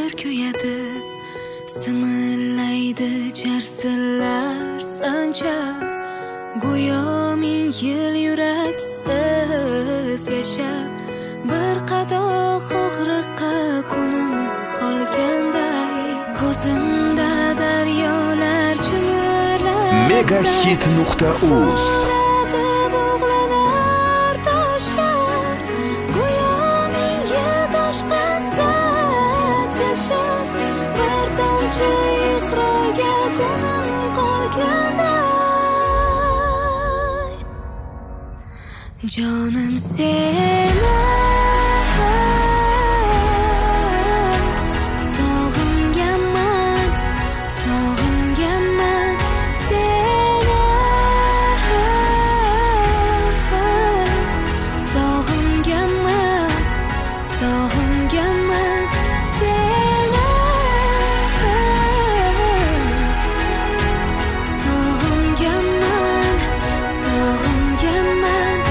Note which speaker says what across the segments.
Speaker 1: qo'shiqlar kuyadi, simillaydi jarsillar sanchar. Go'yo ming yil yuraksiz yashab, bir qadoq og'riqqa ko'nim qolganday, ko'zimda daryolar chimilar.
Speaker 2: Megahit.uz
Speaker 1: Canım seni sog'inganman, sog'inganman seni, sog'inganman, sog'inganman seni, sog'inganman, sog'inganman.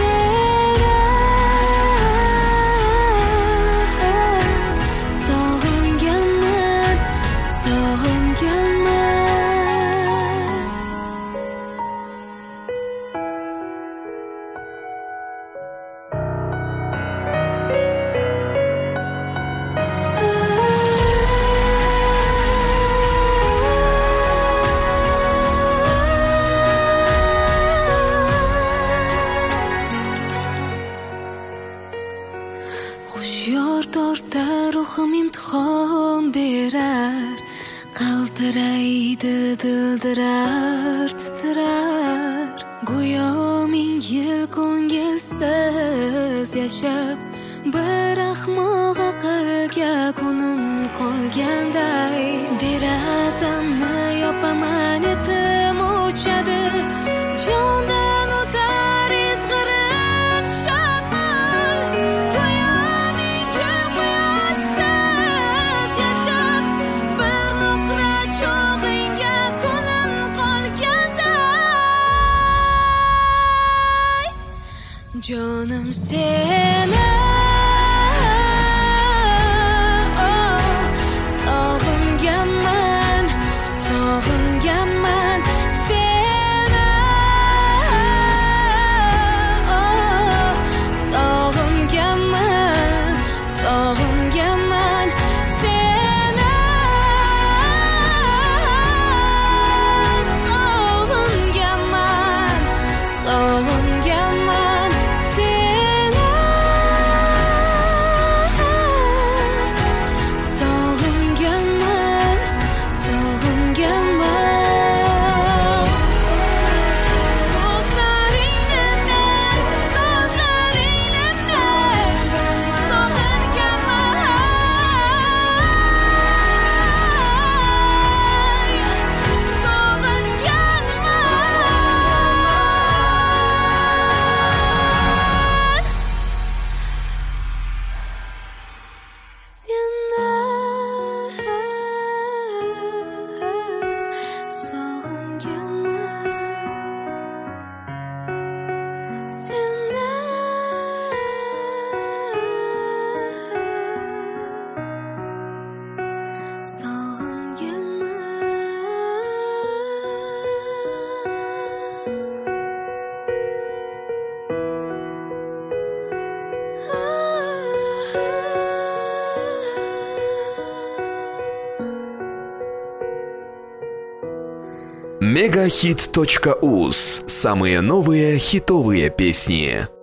Speaker 1: Hushyor torta ruhim imtihon berar, qaltiraydi dildirar, titrar. Go'yo ming yil ko'ngilsiz yashab, bir ahmoq aqlga ko'nim qolganday, derazamni yopaman, etim o'chadi, jondan o'tar izg'irin shamol. Go'yo ming yil quyoshsiz yashab, bir nuqra chog'ingga ko'nim qolganday, jonim seni sog'inganman, sog'inganman seni, sog'inganman, sog'inganman seni, sog'inganman, sog'inganman seni, sog'inganman, sog'inganman. Ko'zlaringni men, so'zlaringni men, sog'inganman,
Speaker 2: Megahit.uz. Самые новые хитовые песни.